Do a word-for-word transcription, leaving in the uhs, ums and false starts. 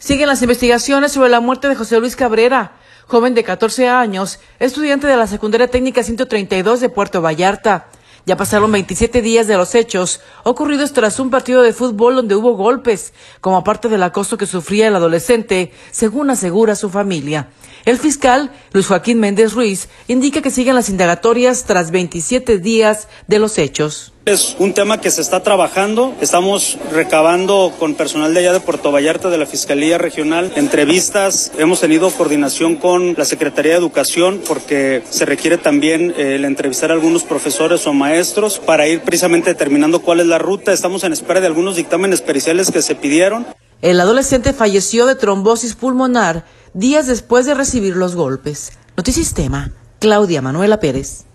Siguen las investigaciones sobre la muerte de José Luis Cabrera, joven de catorce años, estudiante de la Secundaria Técnica ciento treinta y dos de Puerto Vallarta. Ya pasaron veintisiete días de los hechos, ocurridos tras un partido de fútbol donde hubo golpes, como parte del acoso que sufría el adolescente, según asegura su familia. El fiscal, Luis Joaquín Méndez Ruiz, indica que siguen las indagatorias tras veintisiete días de los hechos. Es un tema que se está trabajando, estamos recabando con personal de allá de Puerto Vallarta, de la Fiscalía Regional, entrevistas, hemos tenido coordinación con la Secretaría de Educación porque se requiere también eh, el entrevistar a algunos profesores o maestros para ir precisamente determinando cuál es la ruta. Estamos en espera de algunos dictámenes periciales que se pidieron. El adolescente falleció de trombosis pulmonar días después de recibir los golpes. Notisistema, Claudia Manuela Pérez.